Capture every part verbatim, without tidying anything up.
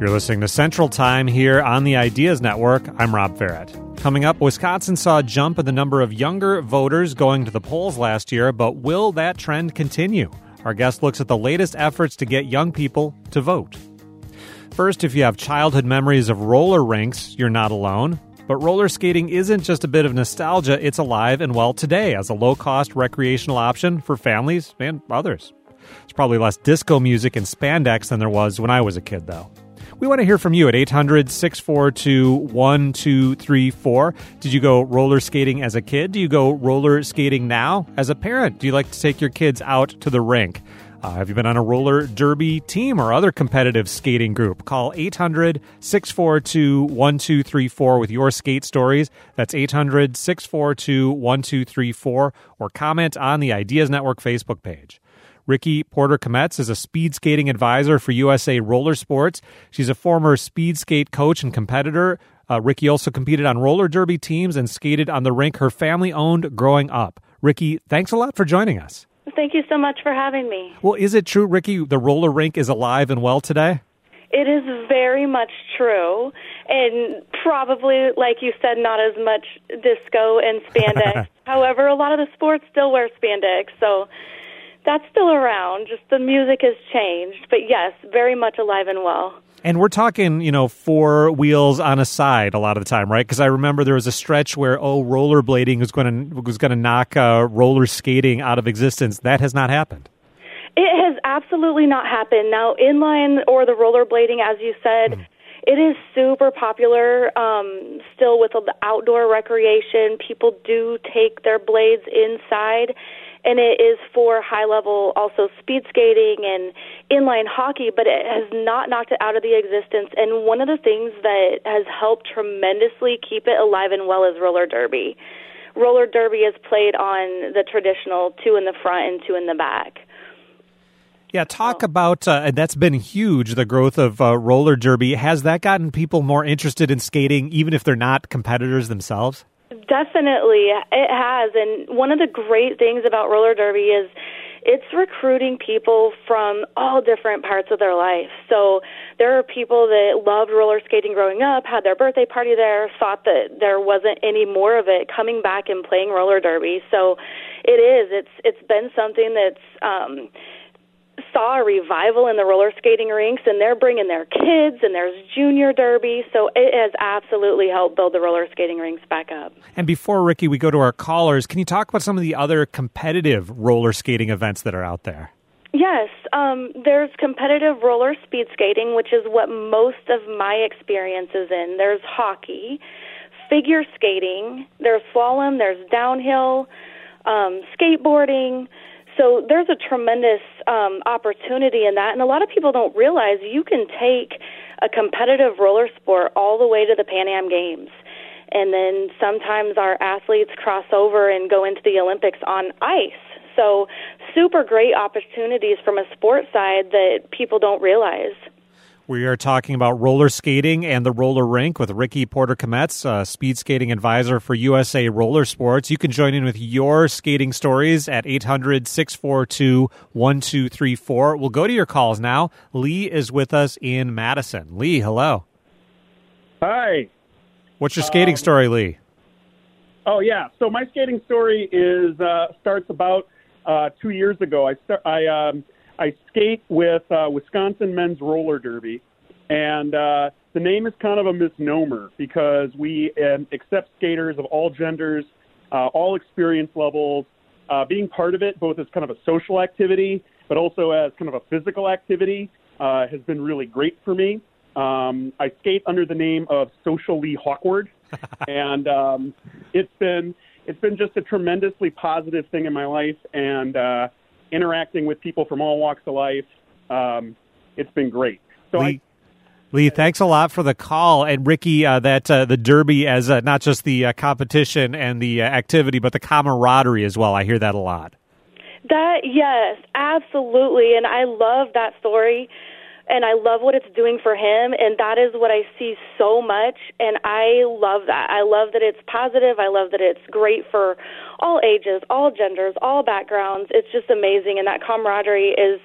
You're listening to Central Time here on the Ideas Network. I'm Rob Farrett. Coming up, Wisconsin saw a jump in the number of younger voters going to the polls last year, but will that trend continue? Our guest looks at the latest efforts to get young people to vote. First, if you have childhood memories of roller rinks, you're not alone. But roller skating isn't just a bit of nostalgia, it's alive and well today as a low-cost recreational option for families and others. There's probably less disco music and spandex than there was when I was a kid, though. We want to hear from you at eight hundred, six four two, one two three four. Did you go roller skating as a kid? Do you go roller skating now as a parent? Do you like to take your kids out to the rink? Uh, have you been on a roller derby team or other competitive skating group? Call eight hundred, six four two, one two three four with your skate stories. That's eight hundred, six four two, one two three four, or comment on the Ideas Network Facebook page. Ricky Porter-Kometz is a speed skating advisor for U S A Roller Sports. She's a former speed skate coach and competitor. Uh, Ricky also competed on roller derby teams and skated on the rink her family owned growing up. Ricky, thanks a lot for joining us. Thank you so much for having me. Well, is it true, Ricky, the roller rink is alive and well today? It is very much true, and probably, like you said, not as much disco and spandex. However, a lot of the sports still wear spandex, so that's still around. Just the music has changed, but yes, very much alive and well. And we're talking, you know, four wheels on a side a lot of the time, right? Because I remember there was a stretch where, oh, rollerblading was going to was going to knock uh, roller skating out of existence. That has not happened. It has absolutely not happened. Now, inline or the rollerblading, as you said, mm. it is super popular um, still with the outdoor recreation. People do take their blades inside. And it is for high-level, also speed skating and inline hockey, but it has not knocked it out of the existence. And one of the things that has helped tremendously keep it alive and well is roller derby. Roller derby is played on the traditional two in the front and two in the back. Yeah, talk oh. about, uh, that's been huge, the growth of uh, roller derby. Has that gotten people more interested in skating, even if they're not competitors themselves? Definitely, it has. And one of the great things about roller derby is it's recruiting people from all different parts of their life. So there are people that loved roller skating growing up, had their birthday party there, thought that there wasn't any more of it, coming back and playing roller derby. So it is. It's it's been something that's um, saw a revival in the roller skating rinks, and they're bringing their kids, and there's junior derby, so it has absolutely helped build the roller skating rinks back up. And before, Ricky, we go to our callers, can you talk about some of the other competitive roller skating events that are out there? Yes, um, there's competitive roller speed skating, which is what most of my experience is in. There's hockey, figure skating, there's slalom, there's downhill, um, skateboarding. So there's a tremendous um, opportunity in that, and a lot of people don't realize you can take a competitive roller sport all the way to the Pan Am Games. And then sometimes our athletes cross over and go into the Olympics on ice. So super great opportunities from a sports side that people don't realize. We are talking about roller skating and the roller rink with Ricky Porter-Kometz, a speed skating advisor for U S A Roller Sports. You can join in with your skating stories at eight hundred, six four two, one two three four. We'll go to your calls now. Lee is with us in Madison. Lee, hello. Hi. What's your skating um, story, Lee? Oh, yeah. So my skating story is uh, starts about uh, two years ago. I start, I um, I skate with uh, Wisconsin Men's Roller Derby, and uh, the name is kind of a misnomer because we um, accept skaters of all genders, uh, all experience levels. Uh, being part of it, both as kind of a social activity, but also as kind of a physical activity, uh, has been really great for me. Um, I skate under the name of Social Lee Hawkward, and um, it's been it's been just a tremendously positive thing in my life, and uh, interacting with people from all walks of life, um, it's been great. So Lee, I, Lee, thanks a lot for the call. And Ricky, uh, that uh, the Derby as uh, not just the uh, competition and the uh, activity, but the camaraderie as well. I hear that a lot. That, yes, absolutely. And I love that story. And I love what it's doing for him, and that is what I see so much, and I love that. I love that it's positive. I love that it's great for all ages, all genders, all backgrounds. It's just amazing, and that camaraderie is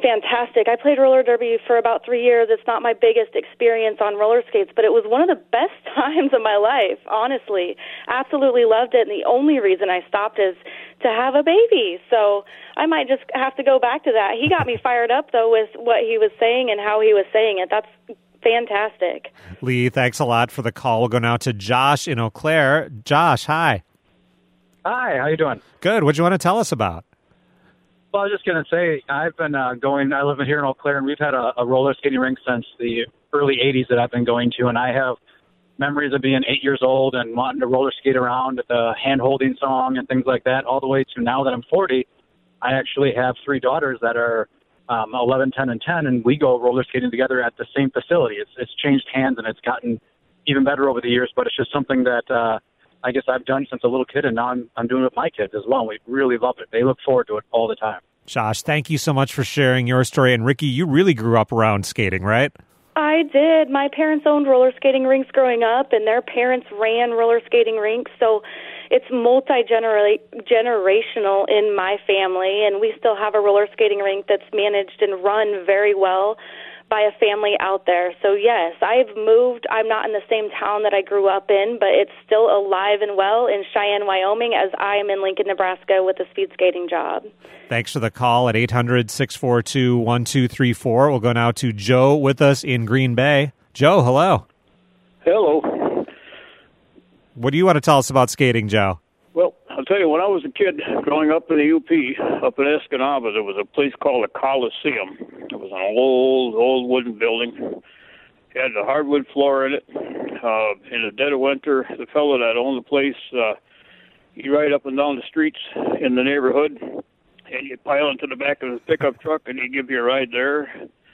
fantastic. I played roller derby for about three years. It's not my biggest experience on roller skates, but it was one of the best times of my life, honestly. Absolutely loved it, and the only reason I stopped is to have a baby. So I might just have to go back to that. He got me fired up, though, with what he was saying and how he was saying it. That's fantastic. Lee, thanks a lot for the call. We'll go now to Josh in Eau Claire. Josh, hi. Hi, how you doing? Good. What do you want to tell us about? Well, I was just going to say, I've been uh, going, I live here in Eau Claire, and we've had a, a roller skating rink since the early eighties that I've been going to, and I have memories of being eight years old and wanting to roller skate around at the hand-holding song and things like that, all the way to now that I'm forty. I actually have three daughters that are um, eleven, ten, and ten, and we go roller skating together at the same facility. It's, it's changed hands, and it's gotten even better over the years, but it's just something that uh, I guess I've done since a little kid, and now I'm, I'm doing it with my kids as well. We really love it. They look forward to it all the time. Josh, thank you so much for sharing your story. And Ricky, you really grew up around skating, right? I did. My parents owned roller skating rinks growing up, and their parents ran roller skating rinks, so it's multi-generational in my family, and we still have a roller skating rink that's managed and run very well by a family out there. So yes, I've moved. I'm not in the same town that I grew up in, but it's still alive and well in Cheyenne, Wyoming, as I am in Lincoln, Nebraska with a speed skating job. Thanks for the call at eight hundred, six four two, one two three four. We'll go now to Joe with us in Green Bay. Joe, hello. Hello. What do you want to tell us about skating, Joe? Well, I'll tell you, when I was a kid growing up in the U P, up in Escanaba, there was a place called the Coliseum. It was an old, old wooden building. It had the hardwood floor in it. Uh, in the dead of winter, the fellow that owned the place, uh, he'd ride up and down the streets in the neighborhood, and you'd pile into the back of his pickup truck, and he'd give you a ride there.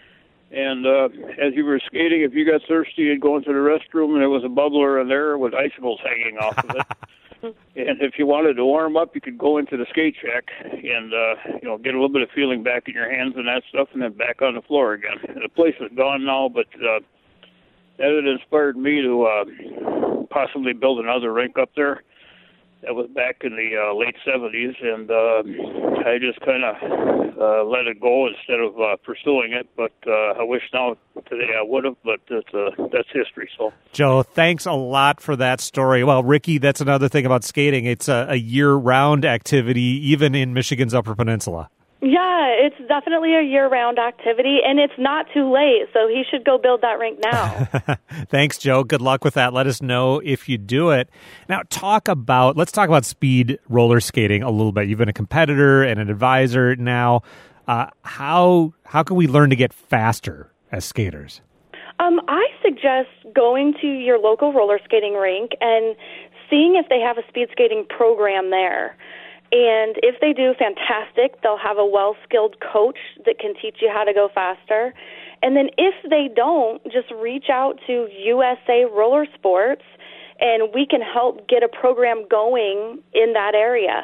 And uh, as you were skating, if you got thirsty, you'd go into the restroom, and there was a bubbler in there with icicles hanging off of it. And if you wanted to warm up, you could go into the skate shack and, uh, you know, get a little bit of feeling back in your hands and that stuff, and then back on the floor again. The place is gone now, but uh, that had inspired me to uh, possibly build another rink up there. That was back in the uh, late seventies, and uh, I just kind of uh, let it go instead of uh, pursuing it. But uh, I wish now today I would have, but it's, uh, that's history. So, Joe, thanks a lot for that story. Well, Ricky, that's another thing about skating. It's a, a year-round activity, even in Michigan's Upper Peninsula. Yeah, it's definitely a year-round activity, and it's not too late, so he should go build that rink now. Thanks, Joe. Good luck with that. Let us know if you do it. Now, talk about, let's talk about speed roller skating a little bit. You've been a competitor and an advisor now. Uh, how how can we learn to get faster as skaters? Um, I suggest going to your local roller skating rink and seeing if they have a speed skating program there. And if they do, fantastic. They'll have a well-skilled coach that can teach you how to go faster. And then if they don't, just reach out to U S A Roller Sports, and we can help get a program going in that area.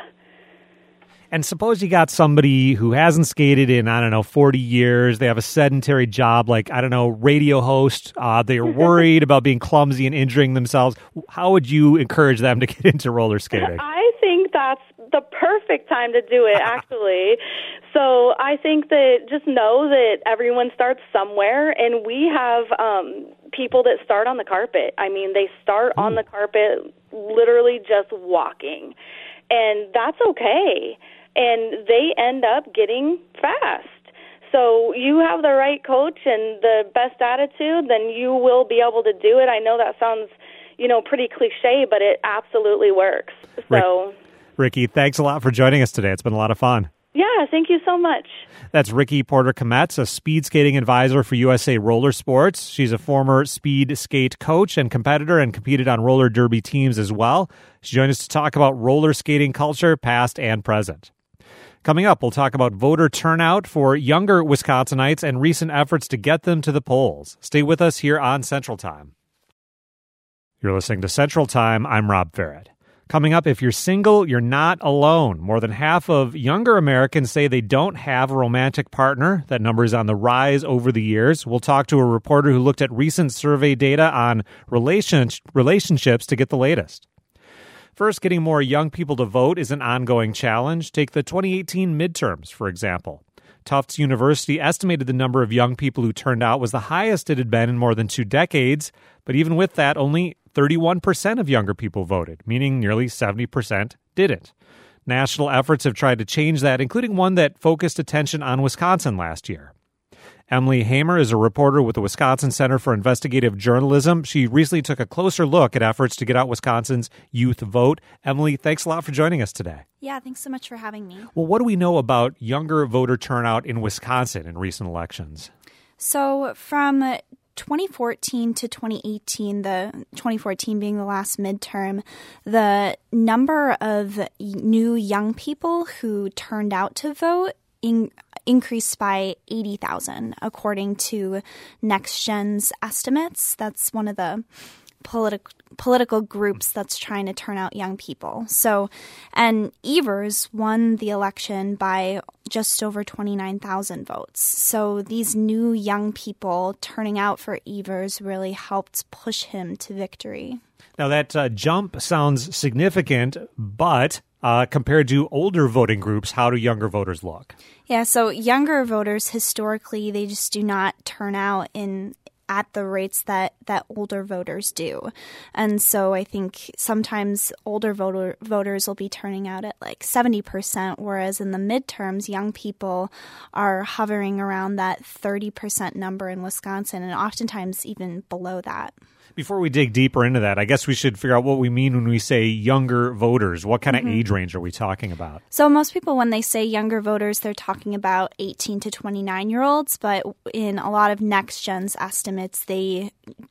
And suppose you got somebody who hasn't skated in, I don't know, forty years. They have a sedentary job, like, I don't know, radio host. Uh, they are worried about being clumsy and injuring themselves. How would you encourage them to get into roller skating? I think that's the perfect time to do it, actually. So I think that just know that everyone starts somewhere, and we have um, people that start on the carpet. I mean, they start Ooh. on the carpet literally just walking, and that's okay. And they end up getting fast. So you have the right coach and the best attitude, then you will be able to do it. I know that sounds, you know, pretty cliche, but it absolutely works. So, Rick, Ricky, thanks a lot for joining us today. It's been a lot of fun. Yeah, thank you so much. That's Ricky Porter-Kometz, a speed skating advisor for U S A Roller Sports. She's a former speed skate coach and competitor and competed on roller derby teams as well. She joined us to talk about roller skating culture, past and present. Coming up, we'll talk about voter turnout for younger Wisconsinites and recent efforts to get them to the polls. Stay with us here on Central Time. You're listening to Central Time. I'm Rob Farrett. Coming up, if you're single, you're not alone. More than half of younger Americans say they don't have a romantic partner. That number is on the rise over the years. We'll talk to a reporter who looked at recent survey data on relation- relationships to get the latest. First, getting more young people to vote is an ongoing challenge. Take the twenty eighteen midterms, for example. Tufts University estimated the number of young people who turned out was the highest it had been in more than two decades. But even with that, only thirty-one percent of younger people voted, meaning nearly seventy percent didn't. National efforts have tried to change that, including one that focused attention on Wisconsin last year. Emily Hamer is a reporter with the Wisconsin Center for Investigative Journalism. She recently took a closer look at efforts to get out Wisconsin's youth vote. Emily, thanks a lot for joining us today. Yeah, thanks so much for having me. Well, what do we know about younger voter turnout in Wisconsin in recent elections? So from twenty fourteen to twenty eighteen, the twenty fourteen being the last midterm, the number of new young people who turned out to vote in increased by eighty thousand, according to NextGen's estimates. That's one of the politi- political groups that's trying to turn out young people. So, and Evers won the election by just over twenty-nine thousand votes. So these new young people turning out for Evers really helped push him to victory. Now, that uh, jump sounds significant, but uh, compared to older voting groups, how do younger voters look? Yeah, so younger voters, historically, they just do not turn out in at the rates that, that older voters do. And so I think sometimes older voter, voters will be turning out at like seventy percent, whereas in the midterms, young people are hovering around that thirty percent number in Wisconsin, and oftentimes even below that. Before we dig deeper into that, I guess we should figure out what we mean when we say younger voters. What kind mm-hmm. of age range are we talking about? So most people, when they say younger voters, they're talking about eighteen to twenty-nine-year-olds. But in a lot of NextGen's estimates, they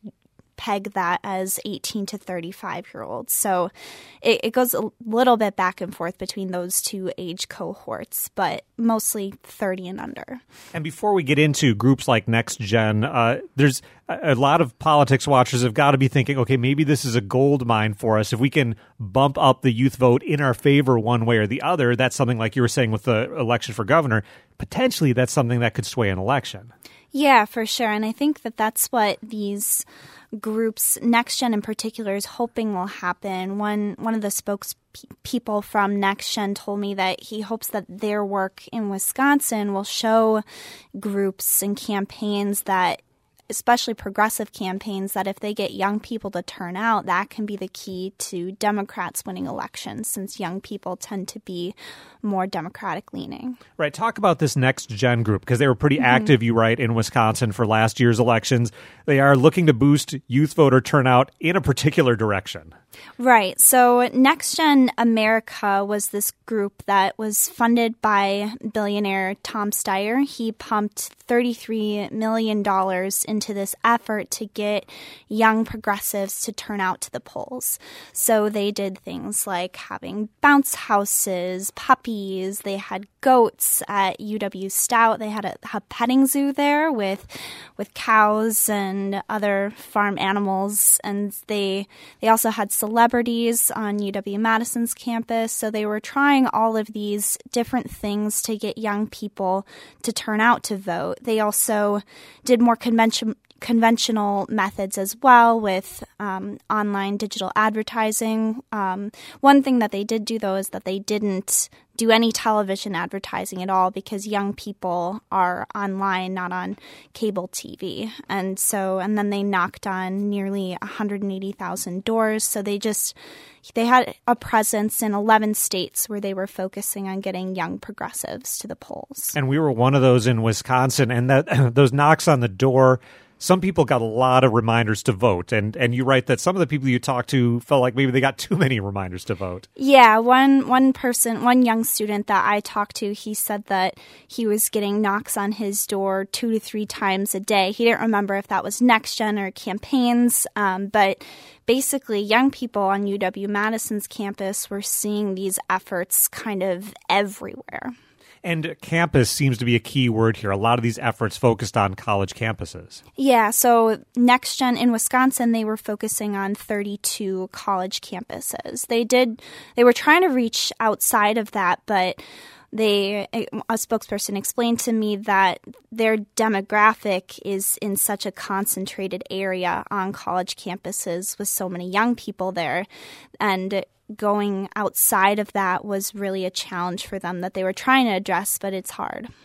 peg that as eighteen to thirty-five-year-olds. So it, it goes a little bit back and forth between those two age cohorts, but mostly thirty and under. And before we get into groups like NextGen, uh, there's a lot of politics watchers have got to be thinking, okay, maybe this is a gold mine for us. If we can bump up the youth vote in our favor one way or the other, that's something like you were saying with the election for governor. Potentially, that's something that could sway an election. Yeah, for sure. And I think that that's what these groups, NextGen in particular, is hoping will happen. One one of the spokespeople from NextGen told me that he hopes that their work in Wisconsin will show groups and campaigns that, especially progressive campaigns, that if they get young people to turn out, that can be the key to Democrats winning elections, since young people tend to be more Democratic leaning. Right. Talk about this NextGen group, because they were pretty mm-hmm. active, you write, in Wisconsin for last year's elections. They are looking to boost youth voter turnout in a particular direction. Right. So NextGen America was this group that was funded by billionaire Tom Steyer. He pumped thirty-three million dollars into this effort to get young progressives to turn out to the polls. So they did things like having bounce houses, puppies. They had goats at U W Stout. They had a, a petting zoo there with with cows and other farm animals. And they they also had celebrities on U W Madison's campus. So they were trying all of these different things to get young people to turn out to vote. They also did more convention conventional methods as well, with um, online digital advertising. Um, one thing that they did do, though, is that they didn't do any television advertising at all, because young people are online, not on cable T V. And so, and then they knocked on nearly one hundred eighty thousand doors. So they just, they had a presence in eleven states where they were focusing on getting young progressives to the polls. And we were one of those in Wisconsin, and that those knocks on the door, some people got a lot of reminders to vote, and, and you write that some of the people you talked to felt like maybe they got too many reminders to vote. Yeah, one one person, one young student that I talked to, he said that he was getting knocks on his door two to three times a day. He didn't remember if that was NextGen or campaigns, um, but basically young people on U W Madison's campus were seeing these efforts kind of everywhere. And campus seems to be a key word here. A lot of these efforts focused on college campuses. Yeah, so NextGen in Wisconsin, they were focusing on thirty-two college campuses. They did, they were trying to reach outside of that, but they, a spokesperson explained to me that their demographic is in such a concentrated area on college campuses with so many young people there, and going outside of that was really a challenge for them that they were trying to address, but it's hard.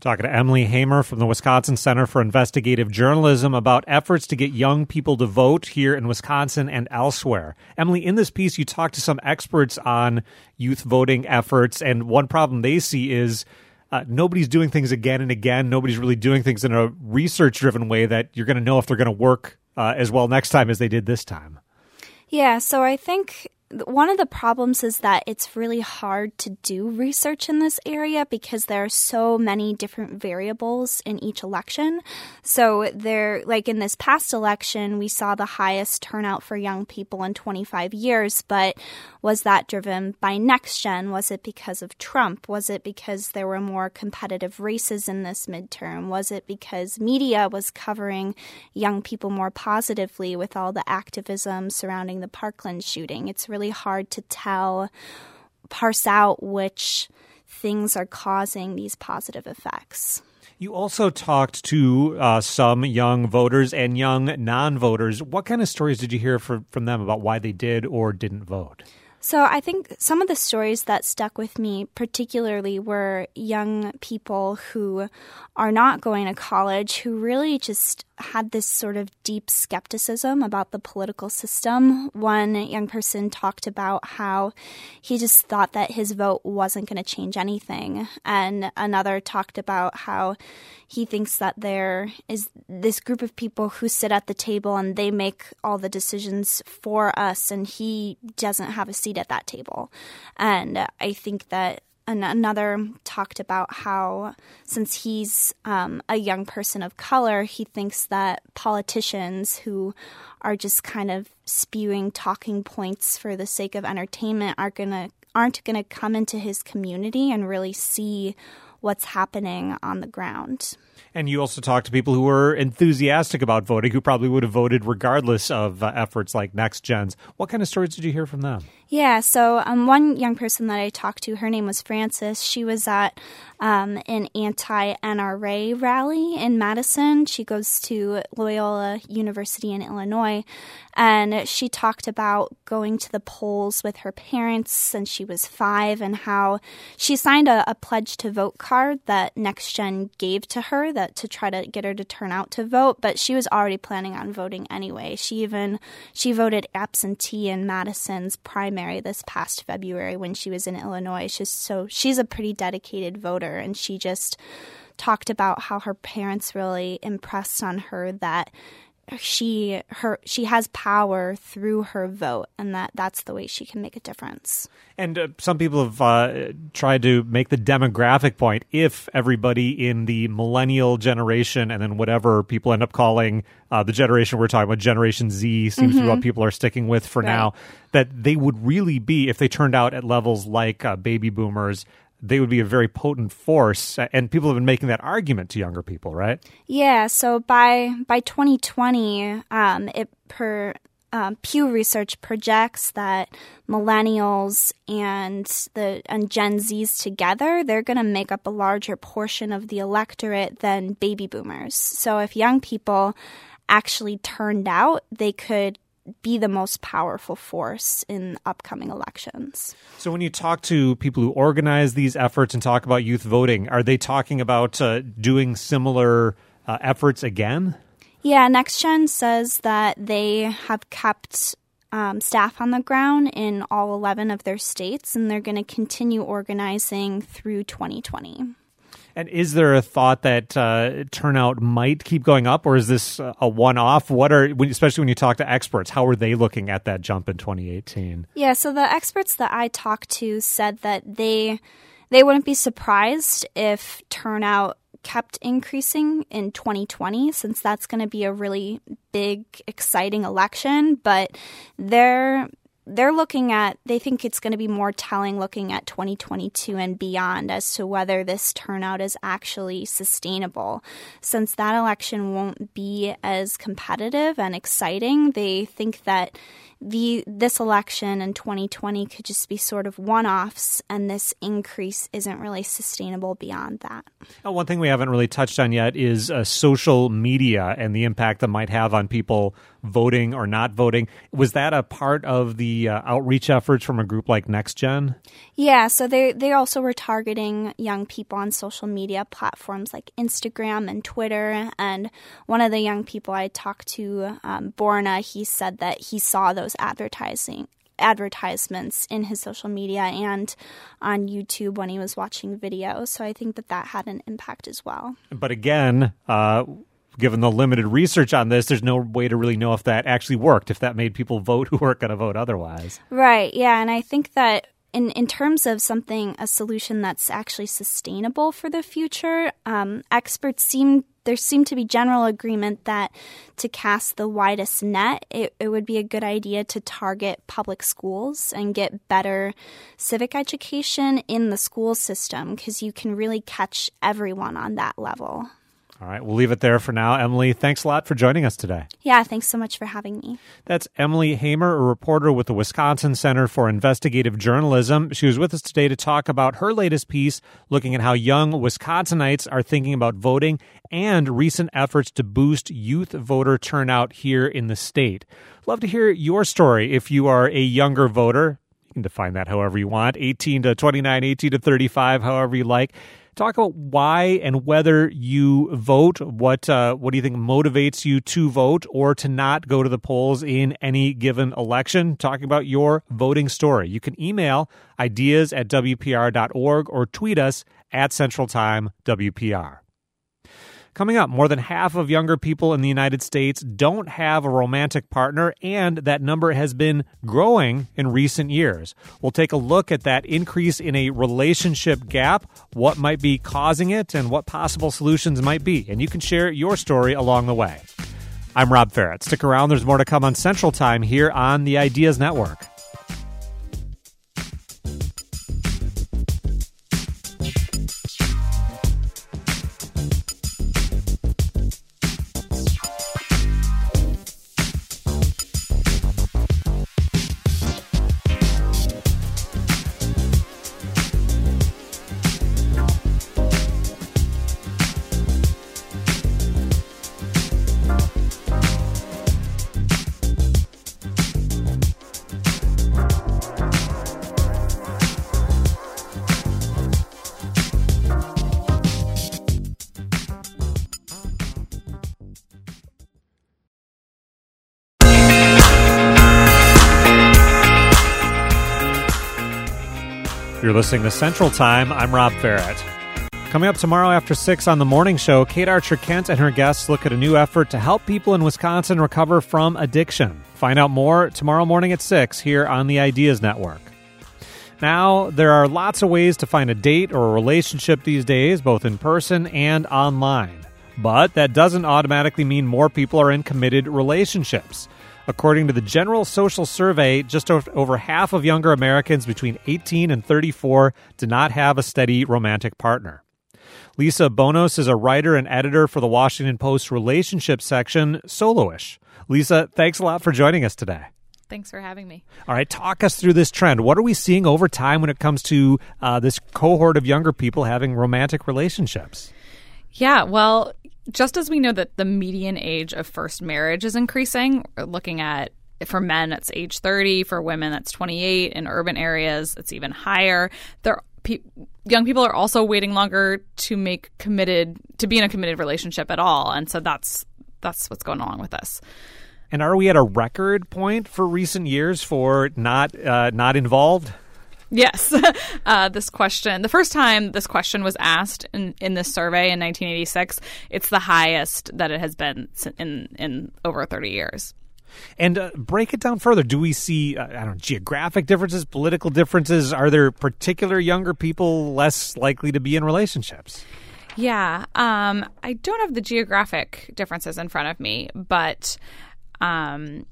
Talking to Emily Hamer from the Wisconsin Center for Investigative Journalism about efforts to get young people to vote here in Wisconsin and elsewhere. Emily, in this piece, you talked to some experts on youth voting efforts, and one problem they see is uh, nobody's doing things again and again. Nobody's really doing things in a research-driven way that you're going to know if they're going to work uh, as well next time as they did this time. Yeah, so I think one of the problems is that it's really hard to do research in this area because there are so many different variables in each election. So there, like in this past election, we saw the highest turnout for young people in twenty-five years, but was that driven by NextGen? Was it because of Trump? Was it because there were more competitive races in this midterm? Was it because media was covering young people more positively with all the activism surrounding the Parkland shooting? It's really hard to tell, parse out which things are causing these positive effects. You also talked to uh, some young voters and young non-voters. What kind of stories did you hear for, from them about why they did or didn't vote? So I think some of the stories that stuck with me particularly were young people who are not going to college, who really just had this sort of deep skepticism about the political system. One young person talked about how he just thought that his vote wasn't going to change anything. And another talked about how he thinks that there is this group of people who sit at the table and they make all the decisions for us, and he doesn't have a seat at that table. And I think that And another talked about how, since he's um, a young person of color, he thinks that politicians who are just kind of spewing talking points for the sake of entertainment are gonna aren't going to come into his community and really see what's happening on the ground. And you also talked to people who were enthusiastic about voting, who probably would have voted regardless of uh, efforts like NextGen's. What kind of stories did you hear from them? Yeah, so um, one young person that I talked to, her name was Frances. She was at um, an anti-N R A rally in Madison. She goes to Loyola University in Illinois, and she talked about going to the polls with her parents since she was five and how she signed a, a pledge to vote card that NextGen gave to her that to try to get her to turn out to vote, but she was already planning on voting anyway. She even she voted absentee in Madison's primary this past February when she was in Illinois. She's so she's a pretty dedicated voter, and she just talked about how her parents really impressed on her that she her she has power through her vote, and that that's the way she can make a difference. And uh, some people have uh, tried to make the demographic point. If everybody in the millennial generation, and then whatever people end up calling uh, the generation we're talking about, Generation Z, seems mm-hmm. to be what people are sticking with for right. now, that they would really be, if they turned out at levels like uh, baby boomers, they would be a very potent force. And people have been making that argument to younger people, right? Yeah. So by by twenty twenty, um, it per um, Pew Research projects that millennials and the and Gen Zs together, they're going to make up a larger portion of the electorate than baby boomers. So if young people actually turned out, they could be the most powerful force in upcoming elections. So when you talk to people who organize these efforts and talk about youth voting, are they talking about uh, doing similar uh, efforts again? Yeah, NextGen says that they have kept um, staff on the ground in all eleven of their states, and they're going to continue organizing through twenty twenty. And is there a thought that uh, turnout might keep going up, or is this a one-off? What are, especially when you talk to experts, how are they looking at that jump in twenty eighteen? Yeah, so the experts that I talked to said that they they wouldn't be surprised if turnout kept increasing in twenty twenty, since that's going to be a really big, exciting election. But they're They're looking at, they think it's going to be more telling looking at twenty twenty-two and beyond as to whether this turnout is actually sustainable. Since that election won't be as competitive and exciting, they think that the this election in twenty twenty could just be sort of one-offs, and this increase isn't really sustainable beyond that. Now, one thing we haven't really touched on yet is uh, social media and the impact that might have on people voting or not voting. Was that a part of the uh, outreach efforts from a group like NextGen? Yeah, so they, they also were targeting young people on social media platforms like Instagram and Twitter. And one of the young people I talked to, um, Borna, he said that he saw those advertising advertisements in his social media and on YouTube when he was watching videos. So I think that that had an impact as well. But again, uh, given the limited research on this, there's no way to really know if that actually worked, if that made people vote who weren't going to vote otherwise. Right, yeah. And I think that in, in terms of something, a solution that's actually sustainable for the future, um, experts seem, there seemed to be general agreement that to cast the widest net, it, it would be a good idea to target public schools and get better civic education in the school system, because you can really catch everyone on that level. All right, we'll leave it there for now. Emily, thanks a lot for joining us today. Yeah, thanks so much for having me. That's Emily Hamer, a reporter with the Wisconsin Center for Investigative Journalism. She was with us today to talk about her latest piece, looking at how young Wisconsinites are thinking about voting and recent efforts to boost youth voter turnout here in the state. Love to hear your story if you are a younger voter. You can define that however you want, eighteen to twenty-nine, eighteen to thirty-five, however you like. Talk about why and whether you vote. What uh, what do you think motivates you to vote or to not go to the polls in any given election? Talking about your voting story. You can email ideas at W P R dot org or tweet us at Central Time W P R. Coming up, more than half of younger people in the United States don't have a romantic partner, and that number has been growing in recent years. We'll take a look at that increase in a relationship gap, what might be causing it, and what possible solutions might be. And you can share your story along the way. I'm Rob Ferret. Stick around. There's more to come on Central Time here on the Ideas Network. You're listening to Central Time. I'm Rob Ferret. Coming up tomorrow after six on The Morning Show, Kate Archer-Kent and her guests look at a new effort to help people in Wisconsin recover from addiction. Find out more tomorrow morning at six here on the Ideas Network. Now, there are lots of ways to find a date or a relationship these days, both in person and online. But that doesn't automatically mean more people are in committed relationships. According to the General Social Survey, just over half of younger Americans between eighteen and thirty-four do not have a steady romantic partner. Lisa Bonos is a writer and editor for the Washington Post relationship section, Soloish. Lisa, thanks a lot for joining us today. Thanks for having me. All right, talk us through this trend. What are we seeing over time when it comes to uh, this cohort of younger people having romantic relationships? Yeah, well, just as we know that the median age of first marriage is increasing, we're looking at, for men, it's age thirty. For women, that's twenty-eight. In urban areas, it's even higher. There, pe- young people are also waiting longer to make committed, to be in a committed relationship at all. And so that's that's what's going on with this. And are we at a record point for recent years for not uh, not involved? Yes. Uh, this question, the first time this question was asked in, in this survey in nineteen eighty-six, it's the highest that it has been in, in over thirty years. And uh, break it down further. Do we see, uh, I don't know, geographic differences, political differences? Are there particular younger people less likely to be in relationships? Yeah. Um, I don't have the geographic differences in front of me, but um,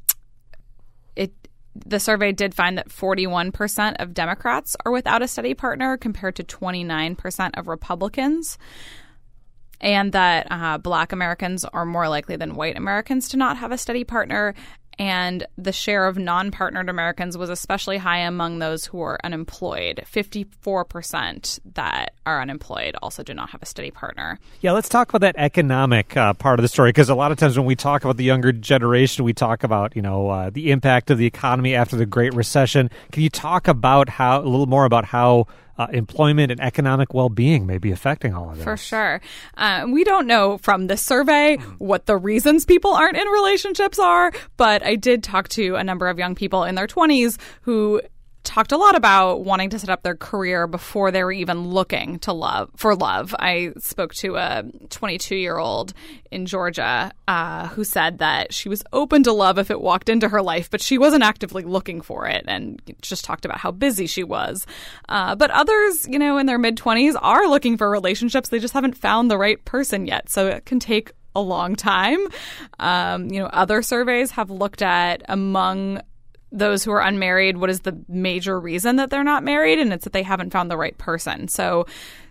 it the survey did find that forty-one percent of Democrats are without a steady partner compared to twenty-nine percent of Republicans, and that uh, Black Americans are more likely than white Americans to not have a steady partner. And the share of non-partnered Americans was especially high among those who were unemployed. fifty-four percent that are unemployed also do not have a steady partner. Yeah, let's talk about that economic uh, part of the story, because a lot of times when we talk about the younger generation, we talk about, you know, uh, the impact of the economy after the Great Recession. Can you talk about how a little more about how Uh, employment and economic well-being may be affecting all of this? For sure. Uh, we don't know from this survey what the reasons people aren't in relationships are, but I did talk to a number of young people in their twenties who talked a lot about wanting to set up their career before they were even looking to love for love. I spoke to a twenty-two-year-old in Georgia uh, who said that she was open to love if it walked into her life, but she wasn't actively looking for it, and just talked about how busy she was. Uh, but others, you know, in their mid-twenties are looking for relationships. They just haven't found the right person yet, so it can take a long time. Um, you know, other surveys have looked at among those who are unmarried, what is the major reason that they're not married? And it's that they haven't found the right person. So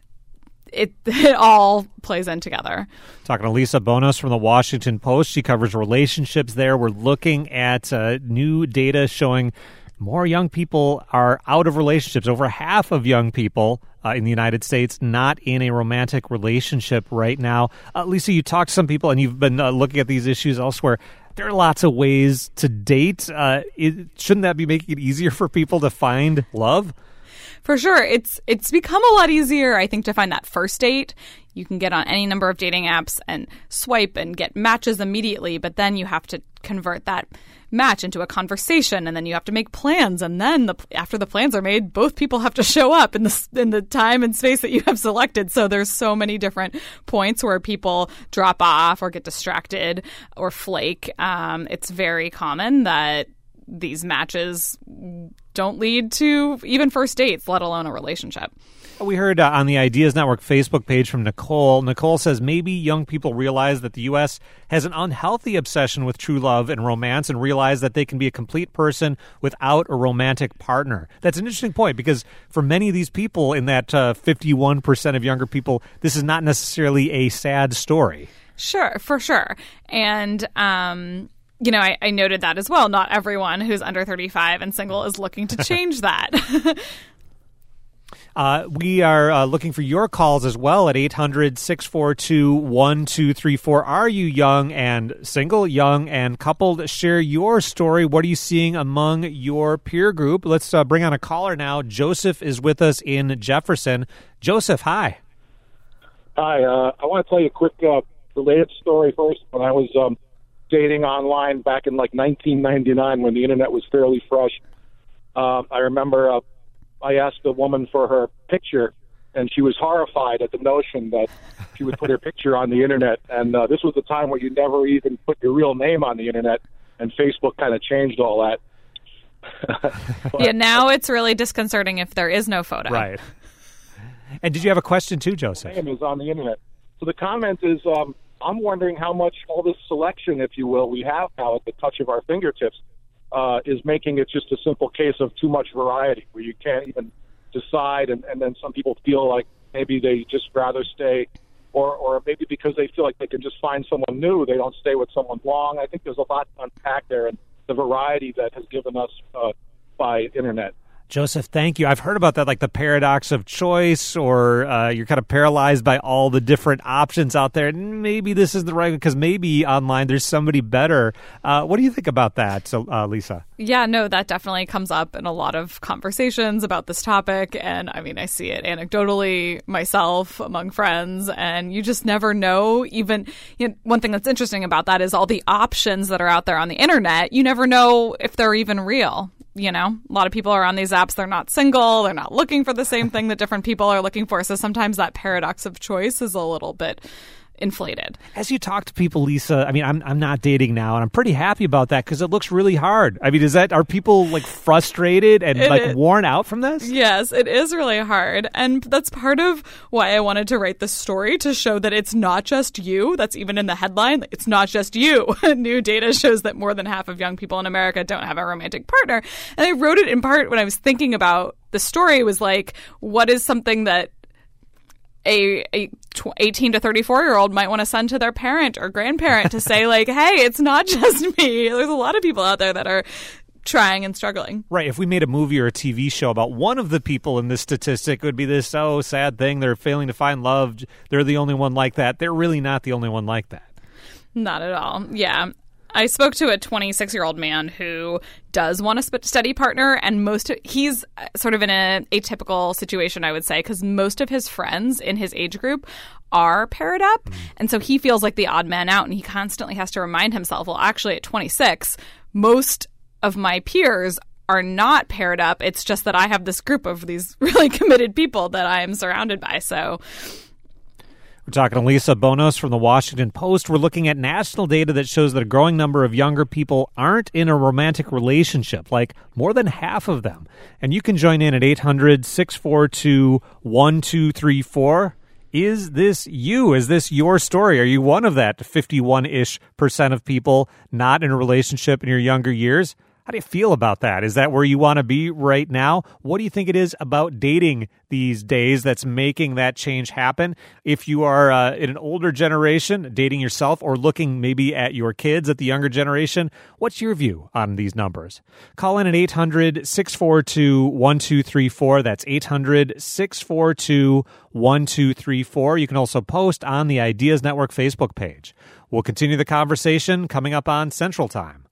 it it all plays in together. Talking to Lisa Bonos from the Washington Post. She covers relationships there. We're looking at uh, new data showing more young people are out of relationships. Over half of young people uh, in the United States not in a romantic relationship right now. Uh, Lisa, you talked to some people, and you've been uh, looking at these issues elsewhere. There are lots of ways to date. Uh, it, shouldn't that be making it easier for people to find love? For sure. It's it's become a lot easier, I think, to find that first date. You can get on any number of dating apps and swipe and get matches immediately, but then you have to convert that match into a conversation, and then you have to make plans, and then the, after the plans are made, both people have to show up in the in the time and space that you have selected. So there's so many different points where people drop off or get distracted or flake. Um, it's very common that these matches don't lead to even first dates, let alone a relationship. We heard uh, on the Ideas Network Facebook page from Nicole. Nicole says maybe young people realize that the U S has an unhealthy obsession with true love and romance, and realize that they can be a complete person without a romantic partner. That's an interesting point, because for many of these people, in that uh, fifty-one percent of younger people, this is not necessarily a sad story. Sure, for sure. And, um... You know, I, I noted that as well. Not everyone who's under thirty-five and single is looking to change that. uh, we are uh, looking for your calls as well at eight hundred, six four two, one two three four. Are you young and single, young and coupled? Share your story. What are you seeing among your peer group? Let's uh, bring on a caller now. Joseph is with us in Jefferson. Joseph, hi. Hi. Uh, I want to tell you a quick uh, related story first. When I was um, dating online back in like nineteen ninety-nine, when the internet was fairly fresh. Um, I remember uh, I asked a woman for her picture, and she was horrified at the notion that she would put her picture on the internet. And uh, this was the time where you never even put your real name on the internet, and Facebook kind of changed all that. But, yeah, now it's really disconcerting if there is no photo. Right. And did you have a question too, Joseph? My name is on the internet. So the comment is, um, I'm wondering how much all this selection, if you will, we have now at the touch of our fingertips uh, is making it just a simple case of too much variety, where you can't even decide, and, and then some people feel like maybe they just rather stay, or, or maybe because they feel like they can just find someone new, they don't stay with someone long. I think there's a lot to unpack there, and the variety that has given us uh, by internet. Joseph, thank you. I've heard about that, like the paradox of choice, or uh, you're kind of paralyzed by all the different options out there. Maybe this is the right one, because maybe online there's somebody better. Uh, what do you think about that, so, uh, Lisa? Yeah, no, that definitely comes up in a lot of conversations about this topic. And I mean, I see it anecdotally myself among friends, and you just never know. Even you know, one thing that's interesting about that is all the options that are out there on the internet. You never know if they're even real. You know, a lot of people are on these apps. They're not single. They're not looking for the same thing that different people are looking for. So sometimes that paradox of choice is a little bit inflated. As you talk to people, Lisa, I mean, I'm I'm not dating now, and I'm pretty happy about that, because it looks really hard. I mean, is that are people like frustrated and it like is. worn out from this? Yes, it is really hard, and that's part of why I wanted to write this story, to show that it's not just you. That's even in the headline. It's not just you. New data shows that more than half of young people in America don't have a romantic partner, and I wrote it in part when I was thinking about the story. Was like, what is something that a, a eighteen to thirty-four year old might want to send to their parent or grandparent to say, like, hey, it's not just me. There's a lot of people out there that are trying and struggling. Right. If we made a movie or a T V show about one of the people in this statistic, it would be this, oh, sad thing. They're failing to find love. They're the only one like that. They're really not the only one like that. Not at all. Yeah. I spoke to a twenty-six-year-old man who does want a steady partner, and most of, he's sort of in a atypical situation, I would say, because most of his friends in his age group are paired up, and so he feels like the odd man out, and he constantly has to remind himself, well, actually, at twenty-six, most of my peers are not paired up. It's just that I have this group of these really committed people that I am surrounded by, so... We're talking to Lisa Bonos from the Washington Post. We're looking at national data that shows that a growing number of younger people aren't in a romantic relationship, like more than half of them. And you can join in at eight hundred, six four two, one two three four. Is this you? Is this your story? Are you one of that fifty-one-ish percent of people not in a relationship in your younger years? How do you feel about that? Is that where you want to be right now? What do you think it is about dating these days that's making that change happen? If you are uh, in an older generation, dating yourself, or looking maybe at your kids at the younger generation, what's your view on these numbers? Call in at eight hundred, six four two, one two three four. That's eight hundred, six four two, one two three four. You can also post on the Ideas Network Facebook page. We'll continue the conversation coming up on Central Time.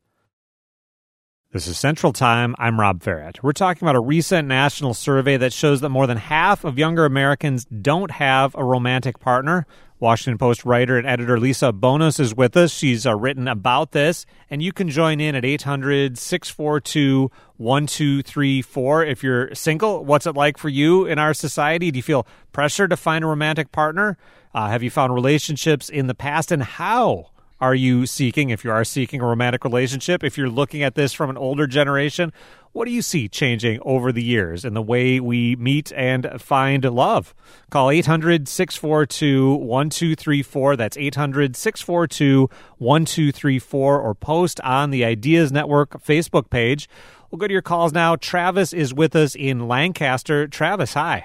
This is Central Time. I'm Rob Ferret. We're talking about a recent national survey that shows that more than half of younger Americans don't have a romantic partner. Washington Post writer and editor Lisa Bonos is with us. She's uh, written about this, and you can join in at eight hundred, six four two, one two three four. If you're single, what's it like for you in our society? Do you feel pressure to find a romantic partner? Uh, have you found relationships in the past, and how are you seeking, if you are seeking a romantic relationship? If you're looking at this from an older generation, what do you see changing over the years in the way we meet and find love? Call eight hundred, six four two, one two three four. That's eight hundred, six four two, one two three four, or post on the Ideas Network Facebook page. We'll go to your calls now. Travis is with us in Lancaster. Travis, hi.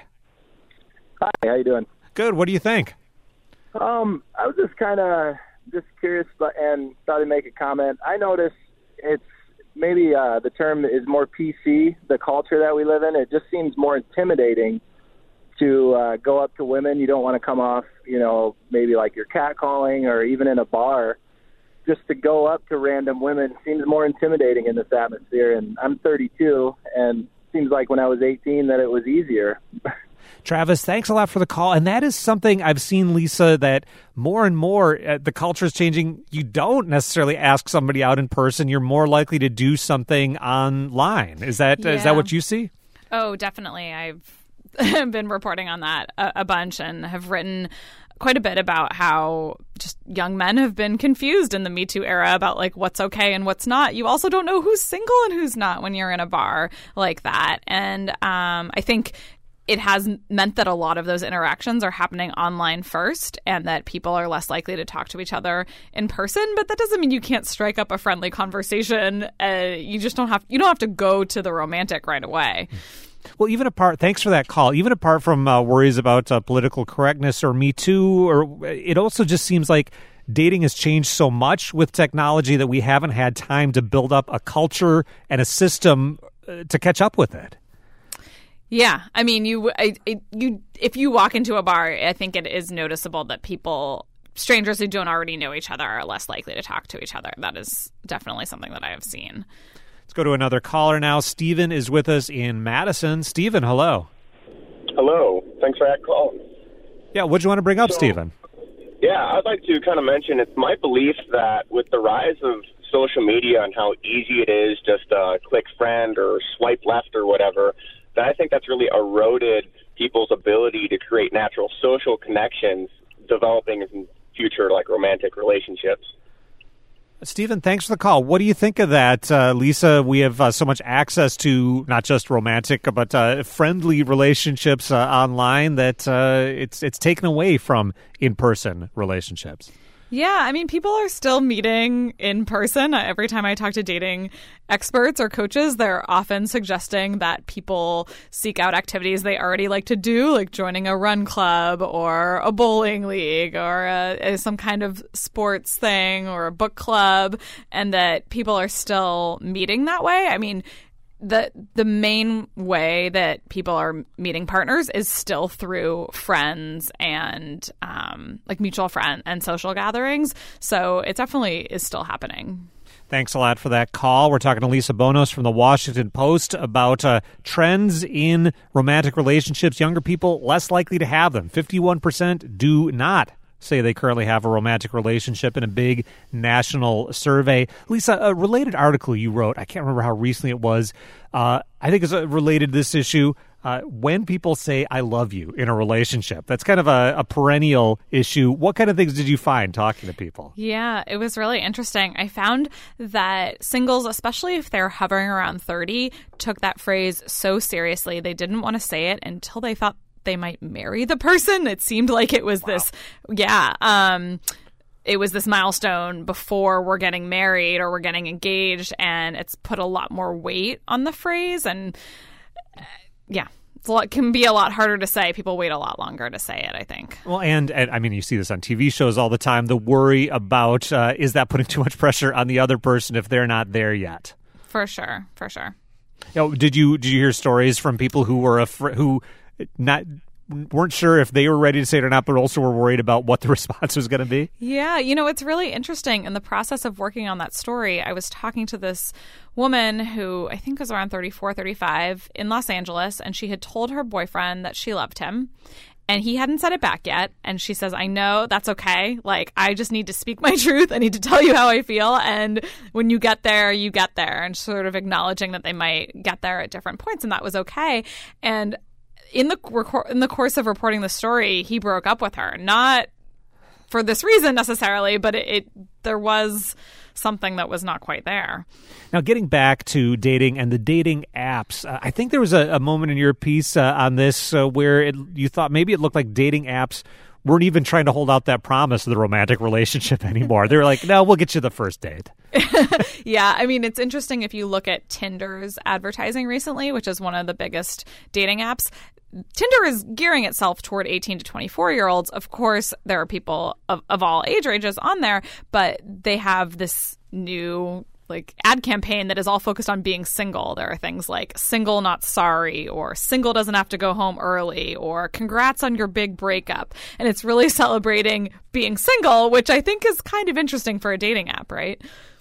Hi, how you doing? Good. What do you think? Um, I was just kind of... just curious and thought I'd make a comment. I noticed it's maybe uh, the term is more P C, the culture that we live in. It just seems more intimidating to uh, go up to women. You don't want to come off, you know, maybe like you're catcalling, or even in a bar. Just to go up to random women seems more intimidating in this atmosphere. And I'm thirty-two, and it seems like when I was eighteen that it was easier. Travis, thanks a lot for the call. And that is something I've seen, Lisa, that more and more uh, the culture is changing. You don't necessarily ask somebody out in person. You're more likely to do something online. Is that yeah. is that what you see? Oh, definitely. I've been reporting on that a, a bunch and have written quite a bit about how just young men have been confused in the Me Too era about like what's okay and what's not. You also don't know who's single and who's not when you're in a bar like that. And um, I think it has meant that a lot of those interactions are happening online first, and that people are less likely to talk to each other in person. But that doesn't mean you can't strike up a friendly conversation. Uh, you just don't have you don't have to go to the romantic right away. Well, even apart, thanks for that call. Even apart from uh, worries about uh, political correctness or Me Too, or it also just seems like dating has changed so much with technology that we haven't had time to build up a culture and a system uh, to catch up with it. Yeah, I mean, you, I, it, you, if you walk into a bar, I think it is noticeable that people, strangers who don't already know each other, are less likely to talk to each other. That is definitely something that I have seen. Let's go to another caller now. Stephen is with us in Madison. Stephen, hello. Hello. Thanks for that call. Yeah, what do you want to bring up, so, Stephen? Yeah, I'd like to kind of mention it's my belief that with the rise of social media and how easy it is just uh, click friend or swipe left or whatever, that I think that's really eroded people's ability to create natural social connections, developing in future like romantic relationships. Stephen, thanks for the call. What do you think of that? Uh, Lisa, we have uh, so much access to not just romantic, but uh, friendly relationships uh, online that uh, it's it's taken away from in-person relationships. Yeah, I mean, people are still meeting in person. Every time I talk to dating experts or coaches, they're often suggesting that people seek out activities they already like to do, like joining a run club or a bowling league or a, some kind of sports thing or a book club, and that people are still meeting that way. I mean, the the main way that people are meeting partners is still through friends and um, like mutual friend and social gatherings. So it definitely is still happening. Thanks a lot for that call. We're talking to Lisa Bonos from the Washington Post about uh, trends in romantic relationships. Younger people less likely to have them. fifty-one percent do not say they currently have a romantic relationship in a big national survey. Lisa, a related article you wrote, I can't remember how recently it was, uh, I think it's related to this issue, uh, when people say I love you in a relationship. That's kind of a, a perennial issue. What kind of things did you find talking to people? Yeah, it was really interesting. I found that singles, especially if they're hovering around thirty, took that phrase so seriously. They didn't want to say it until they thought they might marry the person. It seemed like it was wow. this, yeah, um, it was this milestone before we're getting married or we're getting engaged, and it's put a lot more weight on the phrase. And uh, yeah, it's a lot, can be a lot harder to say. People wait a lot longer to say it, I think. Well, and, and I mean, you see this on T V shows all the time, the worry about uh, is that putting too much pressure on the other person if they're not there yet? For sure, for sure. You know, did you did you hear stories from people who were afraid, who not weren't sure if they were ready to say it or not, but also were worried about what the response was going to be? Yeah, you know, it's really interesting. In the process of working on that story, I was talking to this woman who I think was around thirty-four, thirty-five in Los Angeles, and she had told her boyfriend that she loved him. And he hadn't said it back yet. And she says, I know, that's okay. Like, I just need to speak my truth. I need to tell you how I feel. And when you get there, you get there. And sort of acknowledging that they might get there at different points. And that was okay. And in the record, in the course of reporting the story, he broke up with her. Not for this reason necessarily, but it, it there was something that was not quite there. Now, getting back to dating and the dating apps, uh, I think there was a, a moment in your piece uh, on this uh, where it, you thought maybe it looked like dating apps weren't even trying to hold out that promise of the romantic relationship anymore. They were like, no, we'll get you the first date. Yeah, I mean, it's interesting if you look at Tinder's advertising recently, which is one of the biggest dating apps. Tinder is gearing itself toward eighteen to twenty-four-year-olds. Of course, there are people of, of all age ranges on there, but they have this new like ad campaign that is all focused on being single. There are things like single not sorry, or single doesn't have to go home early, or congrats on your big breakup. And it's really celebrating being single, which I think is kind of interesting for a dating app, right?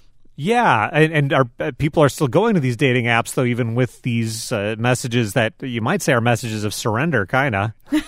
Yeah, and, and our, uh, people are still going to these dating apps, though, even with these uh, messages that you might say are messages of surrender, kind of. Yes,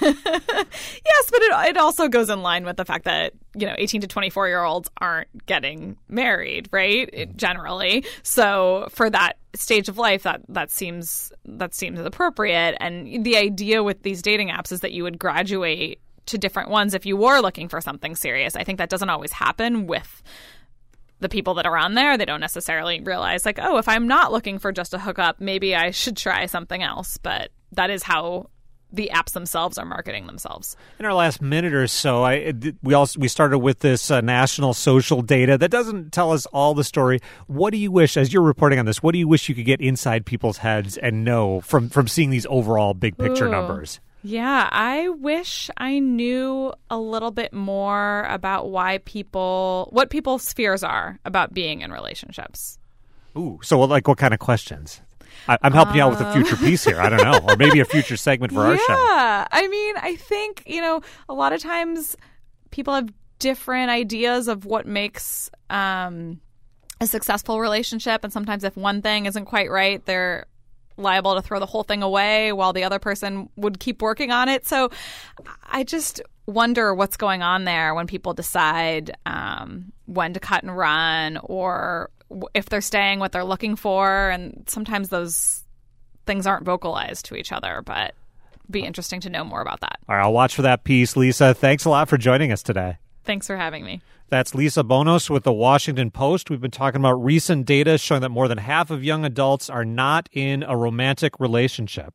but it, it also goes in line with the fact that, you know, eighteen to twenty-four-year-olds aren't getting married, right, it, generally. So for that stage of life, that, that seems that seems appropriate. And the idea with these dating apps is that you would graduate to different ones if you were looking for something serious. I think that doesn't always happen with the people that are on there. They don't necessarily realize, like, oh, if I'm not looking for just a hookup, maybe I should try something else. But that is how the apps themselves are marketing themselves. In our last minute or so, I we also we started with this uh, national social data that doesn't tell us all the story. What do you wish, as you're reporting on this, what do you wish you could get inside people's heads and know from from seeing these overall big picture Ooh. numbers? Yeah, I wish I knew a little bit more about why people, what people's fears are about being in relationships. Ooh, so like what kind of questions? I, I'm helping um, you out with a future piece here. I don't know. Or maybe a future segment for yeah, our show. Yeah, I mean, I think, you know, a lot of times people have different ideas of what makes um, a successful relationship. And sometimes if one thing isn't quite right, they're liable to throw the whole thing away while the other person would keep working on it. So I just wonder what's going on there when people decide um, when to cut and run, or if they're staying what they're looking for. And sometimes those things aren't vocalized to each other, but it'd be interesting to know more about that. All right, I'll watch for that piece. Lisa, thanks a lot for joining us today. Thanks for having me. That's Lisa Bonos with the Washington Post. We've been talking about recent data showing that more than half of young adults are not in a romantic relationship.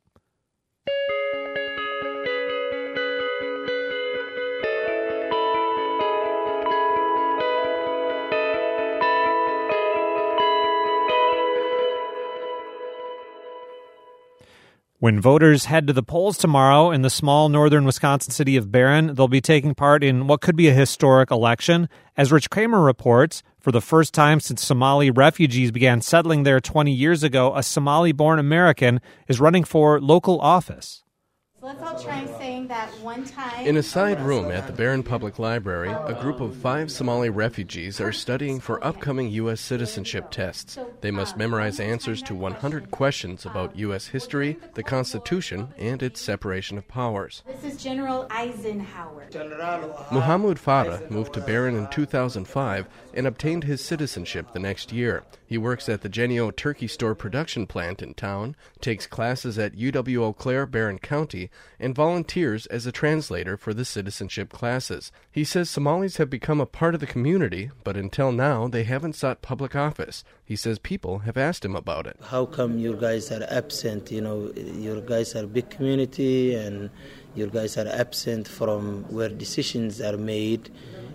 When voters head to the polls tomorrow in the small northern Wisconsin city of Barron, they'll be taking part in what could be a historic election. As Rich Kramer reports, for the first time since Somali refugees began settling there twenty years ago, a Somali-born American is running for local office. Let's all try and sing that one time. In a side room at the Barron Public Library, a group of five Somali refugees are studying for upcoming U S citizenship tests. They must memorize answers to one hundred questions about U S history, the Constitution, and its separation of powers. This is General Eisenhower. Muhammad Farah moved to Barron in two thousand five and obtained his citizenship the next year. He works at the Genio Turkey Store production plant in town, takes classes at U W Eau Claire, Barron County, and volunteers as a translator for the citizenship classes. He says Somalis have become a part of the community, but until now they haven't sought public office. He says people have asked him about it. How come you guys are absent? You know, your guys are a big community and you guys are absent from where decisions are made,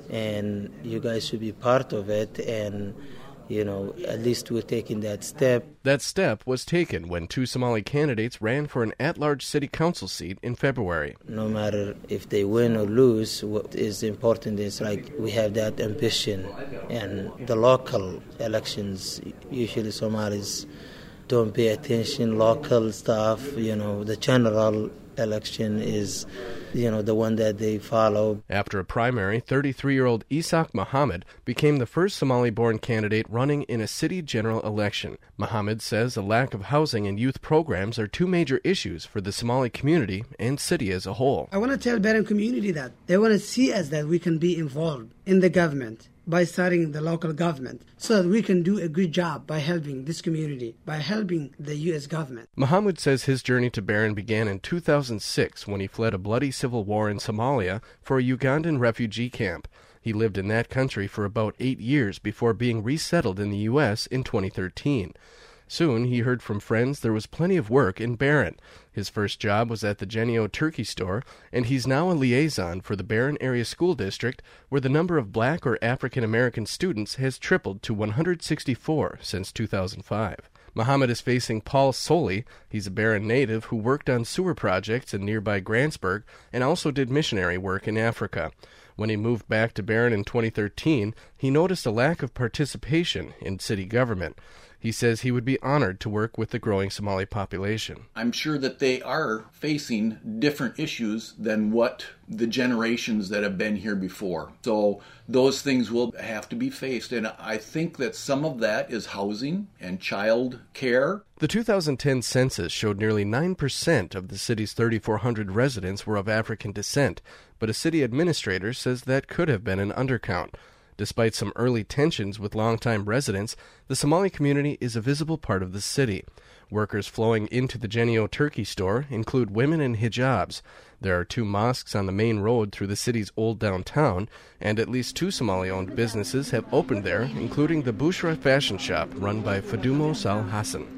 and you guys should be part of it, and you know, at least we're taking that step. That step was taken when two Somali candidates ran for an at-large city council seat in February. No matter if they win or lose, what is important is like we have that ambition. And the local elections, usually Somalis don't pay attention, local stuff, you know, the general election is, you know, the one that they follow. After a primary, thirty-three-year-old Isak Mohammed became the first Somali-born candidate running in a city general election. Mohammed says a lack of housing and youth programs are two major issues for the Somali community and city as a whole. I want to tell Barron community that they want to see us that we can be involved in the government by starting the local government so that we can do a good job by helping this community, by helping the U S government. Mohammed says his journey to Barron began in two thousand six when he fled a bloody civil war in Somalia for a Ugandan refugee camp. He lived in that country for about eight years before being resettled in the U S in twenty thirteen. Soon he heard from friends there was plenty of work in Barron. His first job was at the Genio Turkey Store, and he's now a liaison for the Barron Area School District, where the number of black or African American students has tripled to one hundred sixty-four since two thousand five. Mohammed is facing Paul Soley. He's a Barron native who worked on sewer projects in nearby Grantsburg and also did missionary work in Africa. When he moved back to Barron in twenty thirteen, he noticed a lack of participation in city government. He says he would be honored to work with the growing Somali population. I'm sure that they are facing different issues than what the generations that have been here before. So those things will have to be faced. And I think that some of that is housing and child care. The two thousand ten census showed nearly nine percent of the city's thirty-four hundred residents were of African descent, but a city administrator says that could have been an undercount. Despite some early tensions with longtime residents, the Somali community is a visible part of the city. Workers flowing into the Genio Turkey Store include women in hijabs. There are two mosques on the main road through the city's old downtown, and at least two Somali-owned businesses have opened there, including the Bushra fashion shop run by Fadumo Sal Hassan.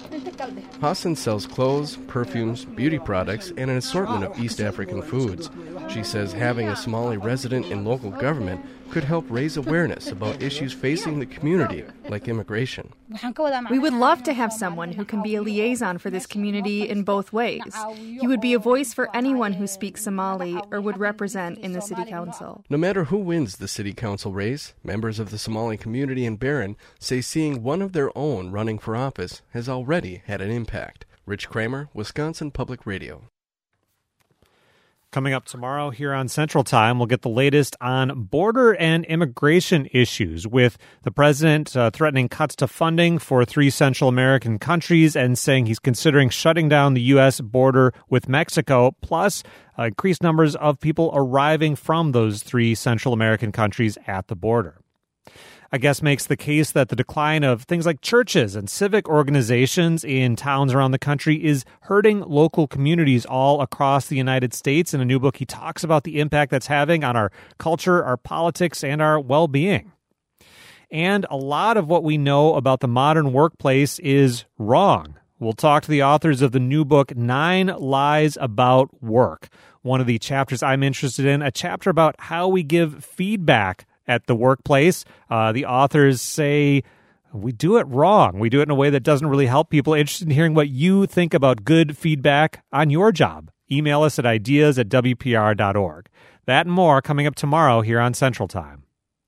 Hassan sells clothes, perfumes, beauty products, and an assortment of East African foods. She says having a Somali resident in local government could help raise awareness about issues facing the community, like immigration. We would love to have someone who can be a liaison for this community in both ways. He would be a voice for anyone who speaks Somali or would represent in the city council. No matter who wins the city council race, members of the Somali community in Barron say seeing one of their own running for office has already had an impact. Rich Kramer, Wisconsin Public Radio. Coming up tomorrow here on Central Time, we'll get the latest on border and immigration issues, with the president uh, threatening cuts to funding for three Central American countries and saying he's considering shutting down the U S border with Mexico, plus uh, increased numbers of people arriving from those three Central American countries at the border. A guest makes the case that the decline of things like churches and civic organizations in towns around the country is hurting local communities all across the United States. In a new book, he talks about the impact that's having on our culture, our politics, and our well-being. And a lot of what we know about the modern workplace is wrong. We'll talk to the authors of the new book, Nine Lies About Work. One of the chapters I'm interested in, a chapter about how we give feedback at the workplace. Uh, the authors say We do it wrong. We do it in a way that doesn't really help people. Interested in hearing what you think about good feedback on your job. Email us at ideas at W P R dot org. That and more coming up tomorrow here on Central Time.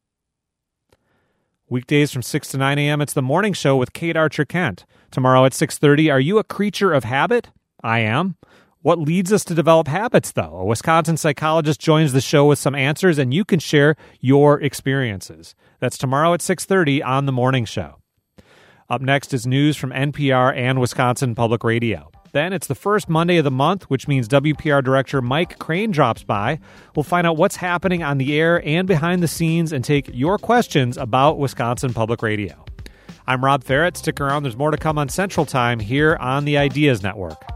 Weekdays from six to nine a.m., it's the morning show with Kate Archer-Kent. Tomorrow at six thirty, are you a creature of habit? I am. What leads us to develop habits, though? A Wisconsin psychologist joins the show with some answers, and you can share your experiences. That's tomorrow at six thirty on The Morning Show. Up next is news from N P R and Wisconsin Public Radio. Then it's the first Monday of the month, which means W P R Director Mike Crane drops by. We'll find out what's happening on the air and behind the scenes and take your questions about Wisconsin Public Radio. I'm Rob Ferret. Stick around. There's more to come on Central Time here on the Ideas Network.